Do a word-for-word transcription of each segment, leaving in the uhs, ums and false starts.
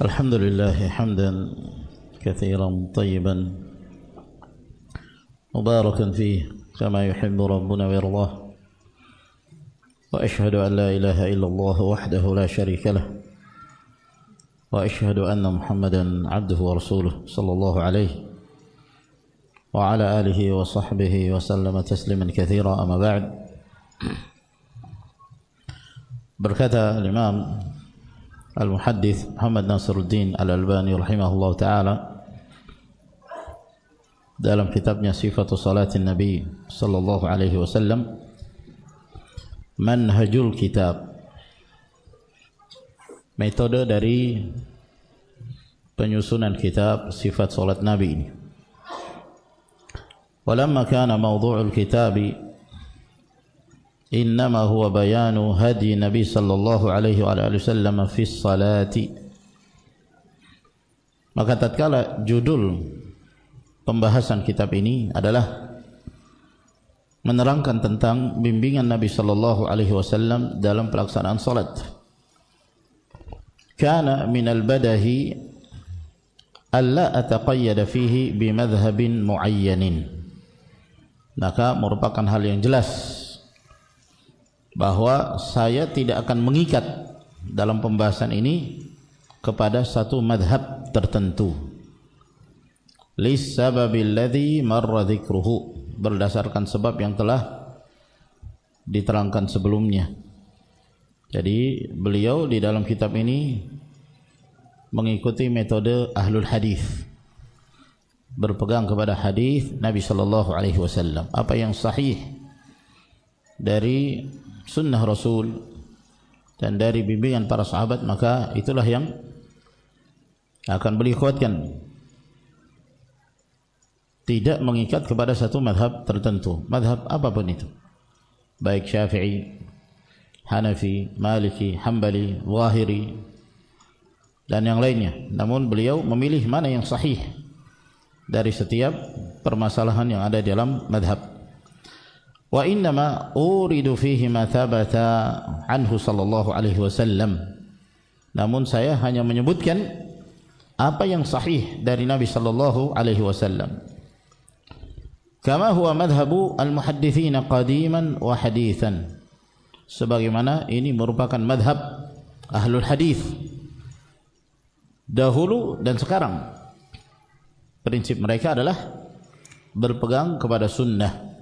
الحمد لله حمدا كثيرا طيبا مباركا فيه كما يحب ربنا ويرضاه وأشهد أن لا إله إلا الله وحده لا شريك له وأشهد أن محمدا عبده ورسوله صلى الله عليه وعلى آله وصحبه وسلم تسليما كثيرا. أما بعد. Berkata Imam Al-Muhaddits Muhammad Nasiruddin Al-Albani rahimahullah ta'ala dalam kitabnya Sifatus Salatin Nabi sallallahu alaihi wasallam, manhajul kitab, metode dari penyusunan kitab sifat salat Nabi ini. Walamma kana mawdu'ul kitabi innama huwa bayanu hadi Nabi sallallahu alaihi wa alihi wasallam fi salati, maka tatkala judul pembahasan kitab ini adalah menerangkan tentang bimbingan Nabi sallallahu alaihi wasallam dalam pelaksanaan salat, kana min al-badahi alla ataqayyada fihi bi madhhabin muayyanin, maka merupakan hal yang jelas bahwa saya tidak akan mengikat dalam pembahasan ini kepada satu madhab tertentu, lissababil ladzi marra dzikruhu, berdasarkan sebab yang telah diterangkan sebelumnya. Jadi beliau di dalam kitab ini mengikuti metode ahlul hadis, berpegang kepada hadis Nabi sallallahu alaihi wasallam, apa yang sahih dari sunnah Rasul dan dari bimbingan para sahabat, maka itulah yang akan beliau kuatkan, tidak mengikat kepada satu madhab tertentu, madhab apapun itu, baik Syafi'i, Hanafi, Maliki, Hambali, Zahiri dan yang lainnya. Namun beliau memilih mana yang sahih dari setiap permasalahan yang ada di dalam madhab. Wa innama uridu fihi ma thabata anhu sallallahu alaihi wasallam, namun saya hanya menyebutkan apa yang sahih dari Nabi sallallahu alaihi wasallam, kama huwa madhhabu al-muhadditsin qadiman wa haditsan, sebagaimana ini merupakan madhab ahlul hadis dahulu dan sekarang. Prinsip mereka adalah berpegang kepada sunnah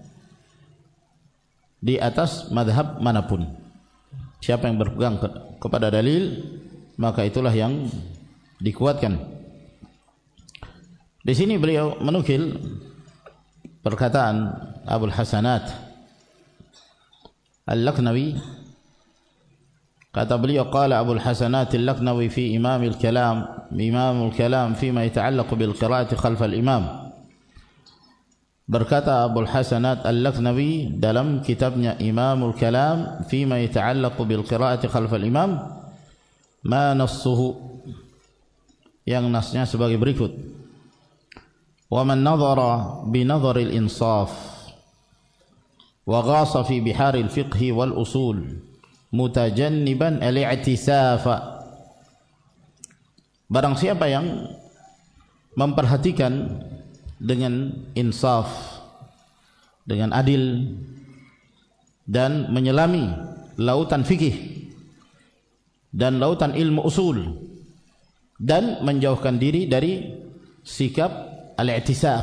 di atas madhab manapun. Siapa yang berpegang ke, kepada dalil, maka itulah yang dikuatkan. Di sini beliau menukil perkataan Abul Hasanat Al-Laknawi. Kata beliau, qala Abul Hasanat Al-Laknawi fi imam al-kalam imam al-kalam fima yata'allaqu bil qira'ati khalf al-imam. Berkata Abul Hasanat Al-Laknawi dalam kitabnya Imamul Kalam fima yata'allaqu bil qira'ati khalf al-imam, ma nassuhu, yang nasnya sebagai berikut: wa man nadhara bi nadhari al-insaf wa ghasa fi bihari al-fiqh wal usul mutajanniban al-i'tisafa, barang siapa yang memperhatikan dengan insaf, dengan adil, dan menyelami lautan fikih dan lautan ilmu usul, dan menjauhkan diri dari sikap al-i'tisaf.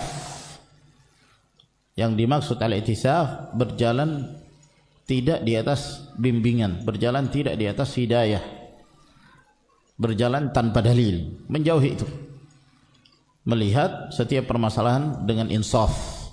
Yang dimaksud al-i'tisaf, berjalan tidak di atas bimbingan, berjalan tidak di atas hidayah, berjalan tanpa dalil, menjauhi itu, melihat setiap permasalahan dengan insaf.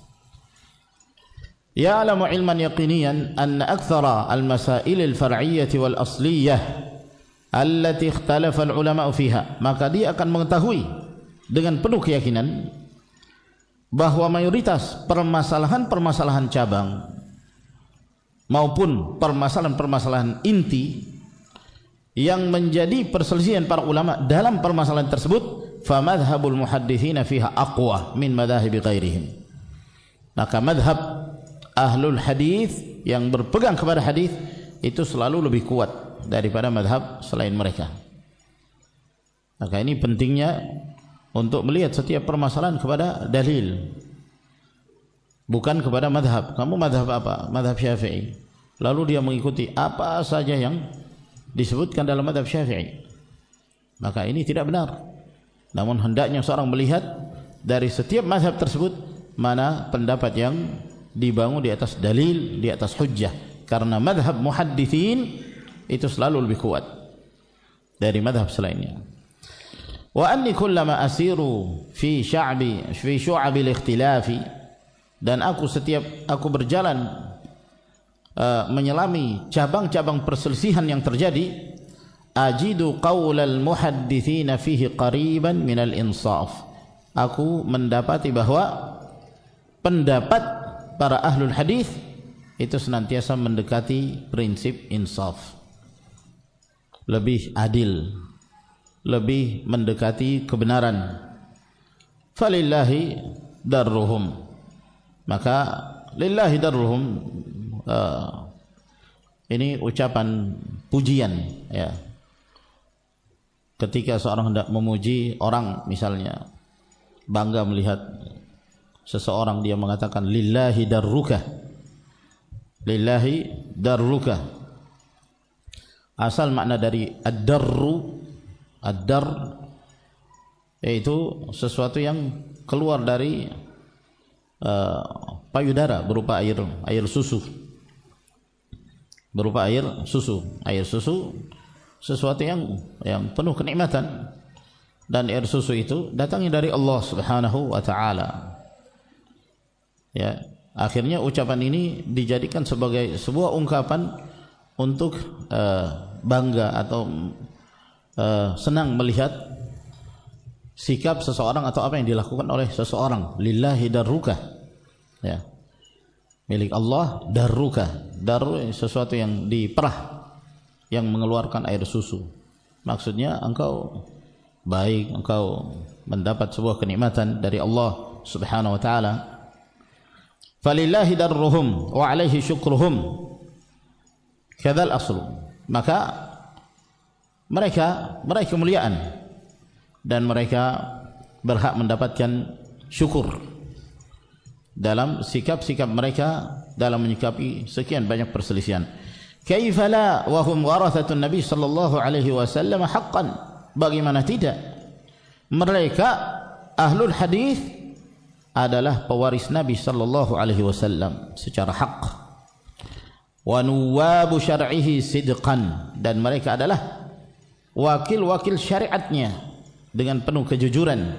Ya'lamu ilman yaqiniyan anna akthara al-masail al-far'iyyah wal asliyah allati ikhtalafa al-ulama fiha, maka dia akan mengetahui dengan penuh keyakinan bahwa mayoritas permasalahan-permasalahan cabang maupun permasalahan-permasalahan inti yang menjadi perselisihan para ulama dalam permasalahan tersebut, famadhabul muhadditsina fiha aqwa min madhahibi ghairihim, maka madhab ahlul hadis yang berpegang kepada hadis itu selalu lebih kuat daripada madhab selain mereka. Maka ini pentingnya untuk melihat setiap permasalahan kepada dalil, bukan kepada madhab. Kamu madhab apa? Madhab Syafi'i. Lalu dia mengikuti apa saja yang disebutkan dalam madhab Syafi'i. Maka ini tidak benar. Namun hendaknya seorang melihat dari setiap madhab tersebut mana pendapat yang dibangun di atas dalil, di atas hujjah. Karena madhab muhaddithin itu selalu lebih kuat dari madhab selainnya. Wa anni kullama asiru fi sya'bi fi syu'abil ikhtilafi, dan aku setiap aku berjalan uh, menyelami cabang-cabang perselisihan yang terjadi, ajidu qaulal muhaddithin fihi qariban minal insaf, aku mendapati bahwa pendapat para ahlul hadis itu senantiasa mendekati prinsip insaf, lebih adil, lebih mendekati kebenaran. Falillahi darruhum, maka lillahi darruhum, uh, ini ucapan pujian, ya. Ketika seorang hendak memuji orang, misalnya bangga melihat seseorang, dia mengatakan lillahi darruka, lillahi darruka. Asal makna dari ad-darru, ad-dar yaitu sesuatu yang keluar dari uh, payudara berupa air air susu, berupa air susu. Air susu sesuatu yang yang penuh kenikmatan, dan air susu itu datangnya dari Allah Subhanahu wa taala. Ya, akhirnya ucapan ini dijadikan sebagai sebuah ungkapan untuk uh, bangga atau uh, senang melihat sikap seseorang atau apa yang dilakukan oleh seseorang. Lillahi darruka, ya, milik Allah darruka. Darru sesuatu yang diperah, yang mengeluarkan air susu. Maksudnya engkau baik, engkau mendapat sebuah kenikmatan dari Allah Subhanahu wa taala. Falillahi darruhum wa alaihi syukruhum kadzal aslu, maka mereka meraih kemuliaan dan mereka berhak mendapatkan syukur dalam sikap-sikap mereka dalam menyikapi sekian banyak perselisihan. Kaifa la wa hum warathatun nabi sallallahu alaihi wasallam haqqan, bagaimana tidak, mereka ahlul hadis adalah pewaris Nabi sallallahu alaihi wasallam secara hak. Wa nuwabu syar'ihi sidqan, dan mereka adalah wakil-wakil syariatnya dengan penuh kejujuran.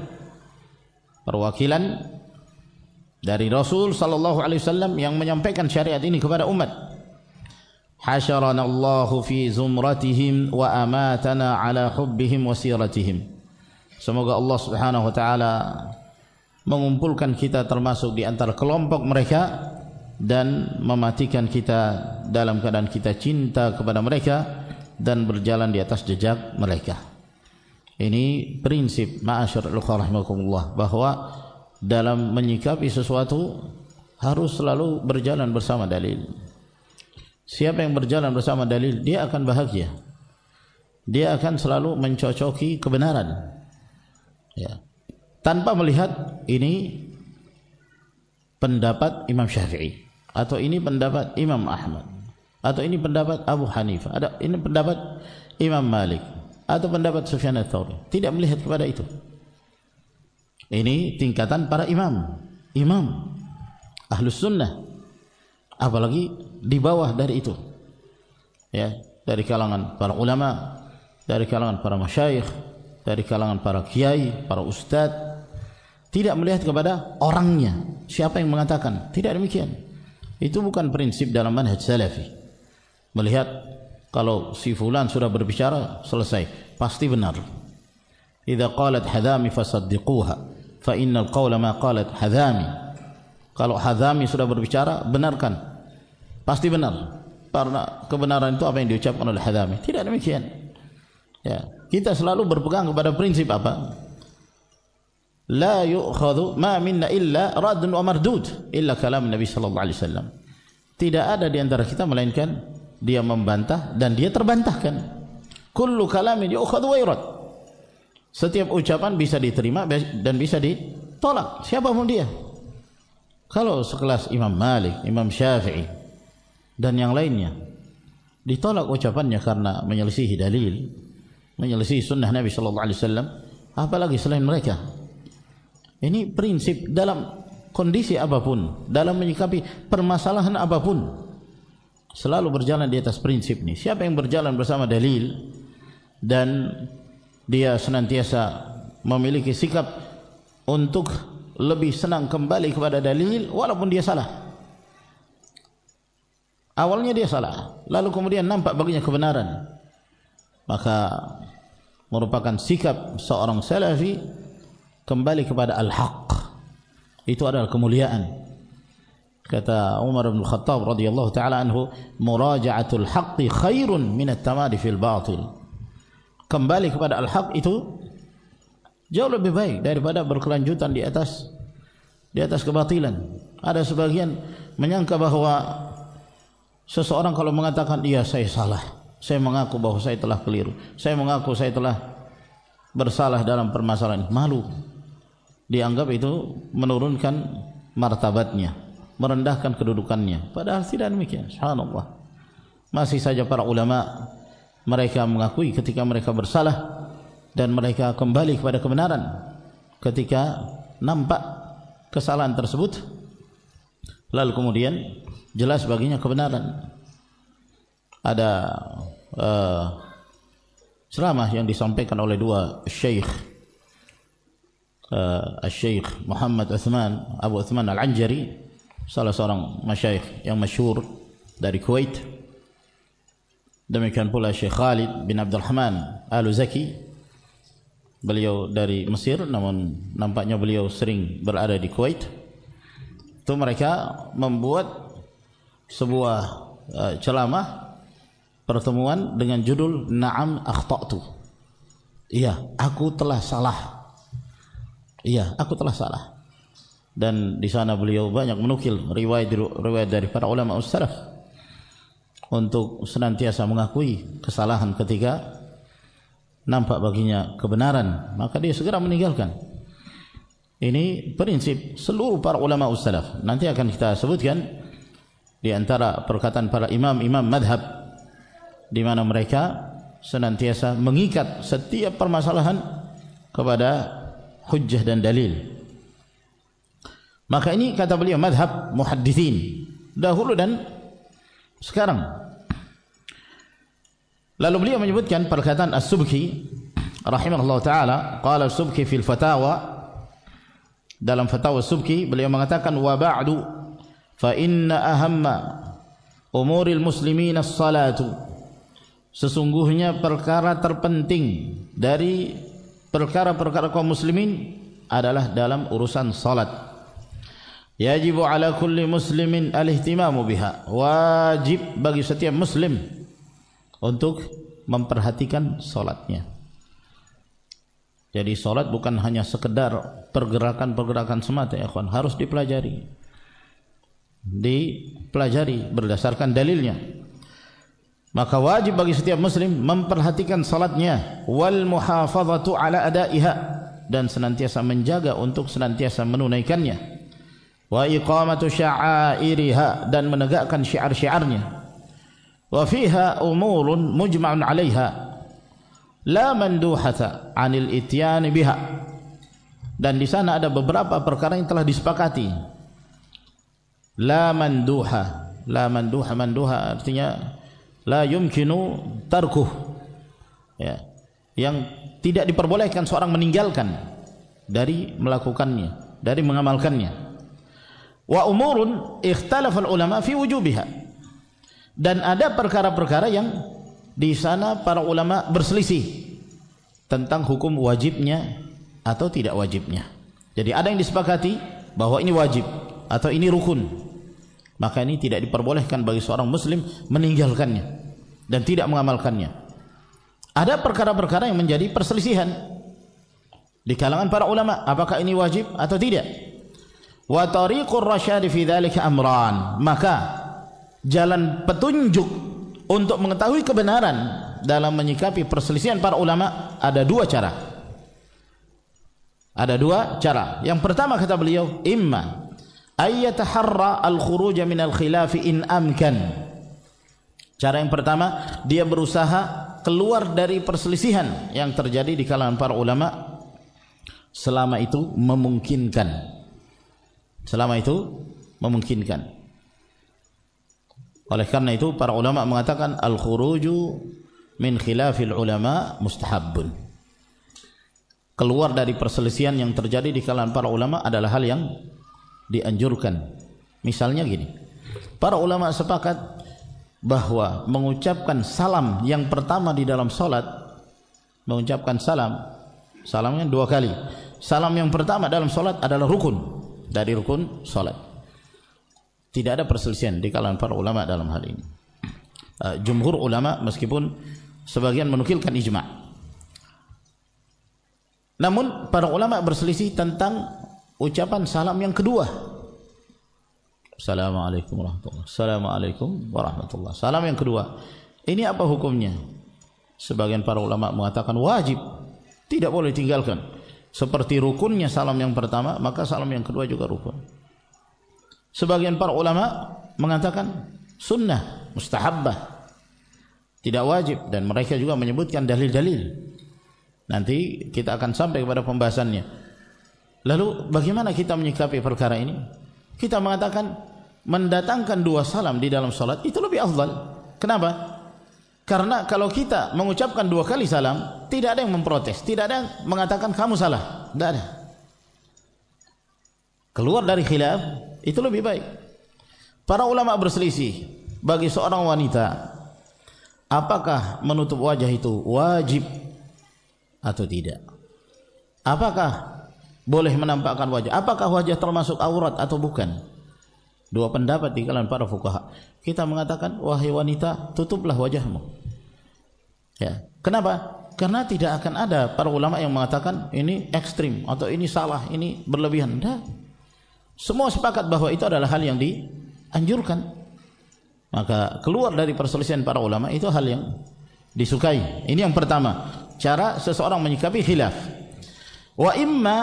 Perwakilan dari Rasul sallallahu alaihi wasallam yang menyampaikan syariat ini kepada umat. Hasyaranallahu fi zumratihim wa amatana ala hubbihim wa siratihim. Semoga Allah Subhanahu wa taala mengumpulkan kita termasuk di antara kelompok mereka dan mematikan kita dalam keadaan kita cinta kepada mereka dan berjalan di atas jejak mereka. Ini prinsip ma'asyiral ikhwah rahimakumullah, bahwa dalam menyikapi sesuatu harus selalu berjalan bersama dalil. Siapa yang berjalan bersama dalil, dia akan bahagia, dia akan selalu mencocoki kebenaran, ya, tanpa melihat ini pendapat Imam Syafi'i, atau ini pendapat Imam Ahmad, atau ini pendapat Abu Hanifah, ada ini pendapat Imam Malik, atau pendapat Sufyan ats-Tsauri. Tidak melihat kepada itu. Ini tingkatan para imam, imam Ahlus Sunnah, apalagi di bawah dari itu, ya, dari kalangan para ulama, dari kalangan para masyayikh, dari kalangan para kiai, para ustadz. Tidak melihat kepada orangnya, siapa yang mengatakan. Tidak demikian. Itu bukan prinsip dalam manhaj salafi. Melihat kalau si fulan sudah berbicara, selesai, pasti benar. Idza qalat Hadami fasaddiquha fa innal qawla ma qalat Hadami. Kalau Hadami sudah berbicara, benarkan, pasti benar, karena kebenaran itu apa yang diucapkan oleh Hadami. Tidak demikian, ya. Kita selalu berpegang kepada prinsip apa? La yu'khadhu ma minna illa radun wa mardud illa kalam Nabi sallallahu alaihi wasallam. Tidak ada di antara kita melainkan dia membantah dan dia terbantahkan. Kullu kalamin yu'khadhu wa yurad. Setiap ucapan bisa diterima dan bisa ditolak, siapapun dia. Kalau sekelas Imam Malik, Imam Syafi'i dan yang lainnya, ditolak ucapannya karena menyelisihi dalil, menyelisihi sunnah Nabi sallallahu alaihi wasallam, apalagi selain mereka. Ini prinsip dalam kondisi apapun, dalam menyikapi permasalahan apapun, selalu berjalan di atas prinsip ini. Siapa yang berjalan bersama dalil dan dia senantiasa memiliki sikap untuk lebih senang kembali kepada dalil walaupun dia salah. Awalnya dia salah, lalu kemudian nampak baginya kebenaran, maka merupakan sikap seorang salafi kembali kepada al-haq. Itu adalah kemuliaan. Kata Umar bin Khattab radhiyallahu taala anhu, muraja'atul haqqi khairun min at-tamadi fil batil. Kembali kepada al-haq itu jauh lebih baik daripada berkelanjutan di atas di atas kebatilan. Ada sebagian menyangka bahwa seseorang kalau mengatakan iya saya salah, saya mengaku bahwa saya telah keliru, saya mengaku saya telah bersalah dalam permasalahan ini, malu. Dianggap itu menurunkan martabatnya, merendahkan kedudukannya. Padahal tidak demikian. Subhanallah. Masih saja para ulama mereka mengakui ketika mereka bersalah dan mereka kembali kepada kebenaran ketika nampak kesalahan tersebut, lalu kemudian jelas baginya kebenaran. Ada uh, ceramah yang disampaikan oleh dua syekh, uh, Syekh Muhammad Uthman Abu Uthman Al-Anjari, salah seorang masyayikh yang masyhur dari Kuwait. Demikian pula Syekh Khalid bin Abdurrahman Al-Zaki, beliau dari Mesir namun nampaknya beliau sering berada di Kuwait. Itu mereka membuat sebuah uh, ceramah pertemuan dengan judul Na'am akhta'tu. Iya, aku telah salah. Iya, aku telah salah. Dan di sana beliau banyak menukil riwayat-riwayat dari para ulama ussalaf untuk senantiasa mengakui kesalahan ketika nampak baginya kebenaran, maka dia segera meninggalkan. Ini prinsip seluruh para ulama ussalaf. Nanti akan kita sebutkan di antara perkataan para imam-imam madhab, di mana mereka senantiasa mengikat setiap permasalahan kepada hujjah dan dalil. Maka ini kata beliau madhab muhaddithin dahulu dan sekarang. Lalu beliau menyebutkan perkataan As-Subki rahimahullah taala, qala As-Subki fil fatawa, dalam fatwa As-Subki beliau mengatakan, wa ba'du fa inna ahamma umuril muslimin as-salatu, sesungguhnya perkara terpenting dari perkara-perkara kaum muslimin adalah dalam urusan salat. Yajibu ala kulli muslimin al-ihtimamu biha, wajib bagi setiap muslim untuk memperhatikan salatnya. Jadi salat bukan hanya sekedar pergerakan-pergerakan semata ya kawan, harus dipelajari. Dipelajari berdasarkan dalilnya. Maka wajib bagi setiap muslim memperhatikan salatnya, wal muhafazatu ala adaiha, dan senantiasa menjaga untuk senantiasa menunaikannya. Wa iqamatu sya'airiha, dan menegakkan syiar-syiarnya. Wa fiha umurun mujma'un 'alaiha la manduhata 'anil ityani biha, dan di sana ada beberapa perkara yang telah disepakati. La manduha, la manduha, manduha artinya la yumkinu tarkuh, ya, yang tidak diperbolehkan seorang meninggalkan dari melakukannya, dari mengamalkannya. Wa umurun ikhtalafa ulama fi wujubiha, dan ada perkara-perkara yang di sana para ulama berselisih tentang hukum wajibnya atau tidak wajibnya. Jadi ada yang disepakati bahwa ini wajib atau ini rukun, maka ini tidak diperbolehkan bagi seorang muslim meninggalkannya dan tidak mengamalkannya. Ada perkara-perkara yang menjadi perselisihan di kalangan para ulama, apakah ini wajib atau tidak. Wa tariqur rasyadi fi dzalika amran, maka jalan petunjuk untuk mengetahui kebenaran dalam menyikapi perselisihan para ulama ada dua cara. Ada dua cara. Yang pertama kata beliau, imma ayyataharra al-khuruj min al-khilaf in amkan. Cara yang pertama, dia berusaha keluar dari perselisihan yang terjadi di kalangan para ulama selama itu memungkinkan. Selama itu memungkinkan. Oleh karena itu para ulama mengatakan al-khuruju min khilafil ulama mustahabbun. Keluar dari perselisihan yang terjadi di kalangan para ulama adalah hal yang dianjurkan. Misalnya gini, para ulama sepakat bahwa mengucapkan salam yang pertama di dalam salat, mengucapkan salam, salamnya dua kali. Salam yang pertama dalam salat adalah rukun dari rukun salat. Tidak ada perselisihan di kalangan para ulama dalam hal ini. Uh, jumhur ulama meskipun sebagian menukilkan ijma'. Namun para ulama berselisih tentang ucapan salam yang kedua. Assalamualaikum warahmatullahi wabarakatuh. Assalamualaikum warahmatullahi wabarakatuh. Salam yang kedua. Ini apa hukumnya? Sebagian para ulama mengatakan wajib, tidak boleh tinggalkan. Seperti rukunnya salam yang pertama, maka salam yang kedua juga rukun. Sebagian para ulama mengatakan sunnah, mustahabbah, tidak wajib, dan mereka juga menyebutkan dalil-dalil. Nanti kita akan sampai kepada pembahasannya. Lalu bagaimana kita menyikapi perkara ini? Kita mengatakan mendatangkan dua salam di dalam salat itu lebih afdal. Kenapa? Karena kalau kita mengucapkan dua kali salam, tidak ada yang memprotes, tidak ada yang mengatakan kamu salah, tidak ada. Keluar dari khilaf itu lebih baik. Para ulama berselisih bagi seorang wanita, apakah menutup wajah itu wajib atau tidak? Apakah boleh menampakkan wajah? Apakah wajah termasuk aurat atau bukan? Dua pendapat di kalangan para fuqaha. Kita mengatakan, wahai wanita, tutuplah wajahmu. Ya. Kenapa? Karena tidak akan ada para ulama yang mengatakan ini ekstrim atau ini salah, ini berlebihan. Tidak. Semua sepakat bahwa itu adalah hal yang dianjurkan. Maka keluar dari perselisihan para ulama itu hal yang disukai. Ini yang pertama, cara seseorang menyikapi khilaf. Wa imma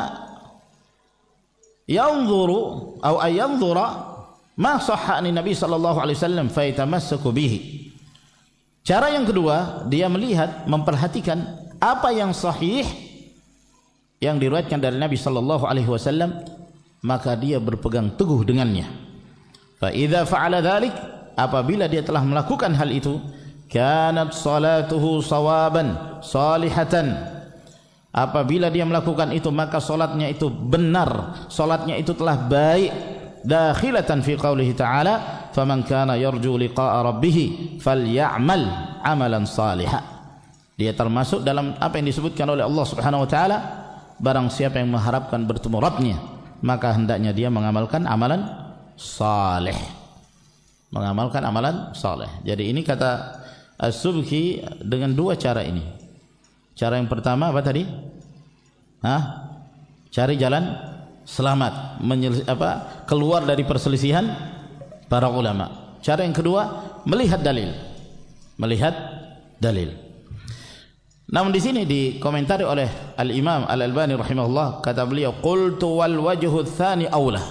yanzuru atau ayanzura ma sahha an Nabi sallallahu alaihi wasallam fa yatamassaku bihi. Cara yang kedua, dia melihat, memperhatikan apa yang sahih yang diriwayatkan dari Nabi sallallahu alaihi wasallam, maka dia berpegang teguh dengannya. Fa idza fa'ala dzalik, apabila dia telah melakukan hal itu, kanat salatuhu sawaban salihatan. Apabila dia melakukan itu, maka salatnya itu benar, salatnya itu telah baik. Dakhilatan fi qaulihi ta'ala, faman kana yarju liqa'a rabbih falya'mal 'amalan salihan. Dia termasuk dalam apa yang disebutkan oleh Allah Subhanahu wa taala, barang siapa yang mengharapkan bertemu Rabbnya, maka hendaknya dia mengamalkan amalan saleh. Mengamalkan amalan saleh. Jadi ini kata As-Subki dengan dua cara ini. Cara yang pertama apa tadi? Hah? Cari jalan selamat, menyel, apa, keluar dari perselisihan para ulama. Cara yang kedua, melihat dalil. Melihat dalil. Namun di sini dikomentari oleh Al-Imam Al-Albani rahimahullah, kata beliau, qultu wal wajhu tsani aula.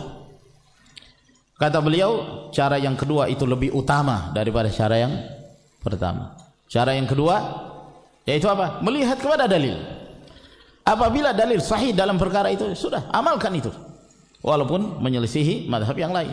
Kata beliau, cara yang kedua itu lebih utama daripada cara yang pertama. Cara yang kedua yaitu apa? Melihat kepada dalil. Apabila dalil sahih dalam perkara itu, sudah amalkan itu, walaupun menyelisihi mazhab yang lain.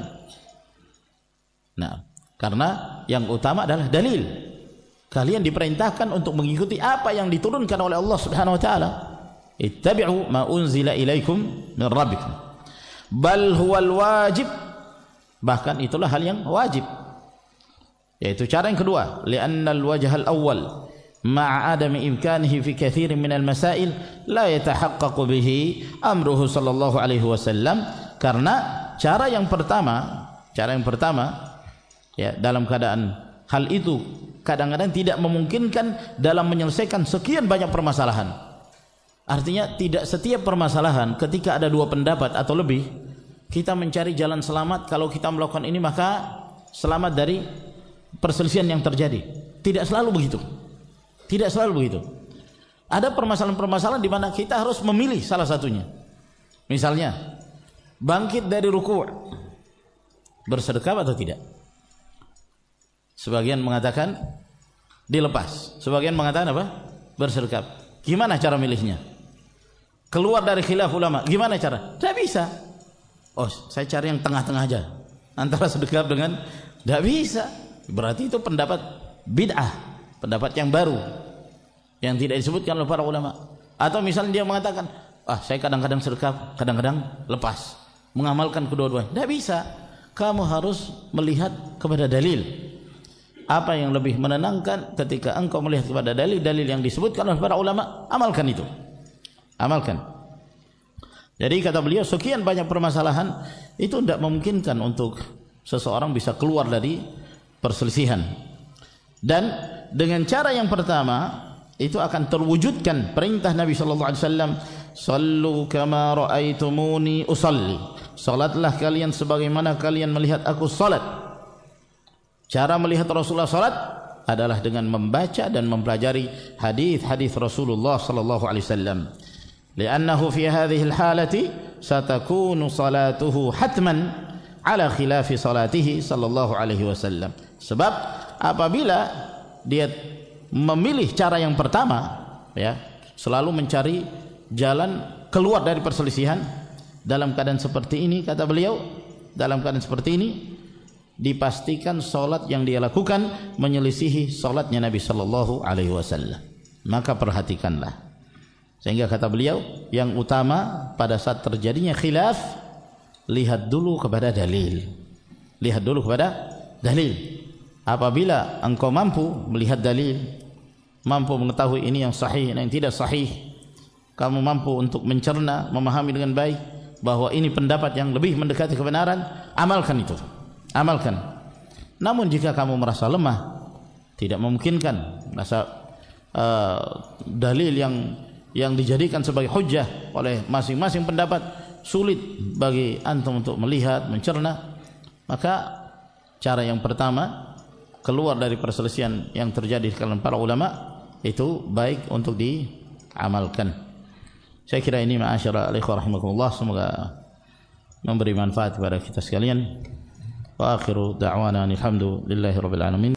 Nah, karena yang utama adalah dalil. Kalian diperintahkan untuk mengikuti apa yang diturunkan oleh Allah Subhanahu wa taala. Ittabi'u ma unzila ilaikum min rabbikum. Bal huwal wajib. Bahkan itulah hal yang wajib. Yaitu cara yang kedua, li'anna al-wajh al-awwal ma'a adami imkanihi fi katsirin min al-masail la yatahaqqaqu bihi amruhu sallallahu alaihi wasallam. Karena cara yang pertama, cara yang pertama ya, dalam keadaan hal itu kadang-kadang tidak memungkinkan dalam menyelesaikan sekian banyak permasalahan. Artinya tidak setiap permasalahan ketika ada dua pendapat atau lebih, kita mencari jalan selamat. Kalau kita melakukan ini maka selamat dari perselisihan yang terjadi. Tidak selalu begitu. Tidak selalu begitu. Ada permasalahan-permasalahan di mana kita harus memilih salah satunya. Misalnya, bangkit dari ruku', bersedekap atau tidak? Sebagian mengatakan dilepas, sebagian mengatakan apa? Bersedekap. Gimana cara milihnya? Keluar dari khilaf ulama, gimana cara? Tidak bisa. Oh, saya cari yang tengah-tengah aja, antara sedekap dengan tidak bisa. Berarti itu pendapat bid'ah, pendapat yang baru, yang tidak disebutkan oleh para ulama. Atau misalnya dia mengatakan, ah saya kadang-kadang sedekap, kadang-kadang lepas, mengamalkan kedua-duanya. Tidak bisa. Kamu harus melihat kepada dalil. Apa yang lebih menenangkan ketika engkau melihat kepada dalil-dalil yang disebutkan oleh para ulama, amalkan itu. Amalkan. Jadi kata beliau, sekian banyak permasalahan itu tidak memungkinkan untuk seseorang bisa keluar dari perselisihan. Dan dengan cara yang pertama itu akan terwujudkan perintah Nabi sallallahu alaihi wasallam, "Shallu kama raaitumuni usalli." Salatlah kalian sebagaimana kalian melihat aku salat. Cara melihat Rasulullah salat adalah dengan membaca dan mempelajari hadis-hadis Rasulullah sallallahu alaihi wasallam. Li'annahu fi hadhihi al-halati satakunu salatuhu hatman ala khilafi salatihi sallallahu alaihi wasallam. Sebab apabila dia memilih cara yang pertama, ya, selalu mencari jalan keluar dari perselisihan, dalam keadaan seperti ini, kata beliau, dalam keadaan seperti ini dipastikan salat yang dia lakukan menyelisihi salatnya Nabi sallallahu alaihi wasallam. Maka perhatikanlah. Sehingga kata beliau, yang utama pada saat terjadinya khilaf, lihat dulu kepada dalil. Lihat dulu kepada dalil. Apabila engkau mampu melihat dalil, mampu mengetahui ini yang sahih dan yang tidak sahih, kamu mampu untuk mencerna, memahami dengan baik bahwa ini pendapat yang lebih mendekati kebenaran, amalkan itu. Amalkan. Namun jika kamu merasa lemah, tidak memungkinkan, merasa uh, dalil yang yang dijadikan sebagai hujjah oleh masing-masing pendapat sulit bagi antum untuk melihat, mencerna, maka cara yang pertama keluar dari perselisihan yang terjadi di kalangan para ulama itu baik untuk diamalkan. Saya kira ini ma'asyara al-ikhwah rahimakumullah, semoga memberi manfaat kepada kita sekalian. Wa akhiru da'wana alhamdulillahi rabbil alamin.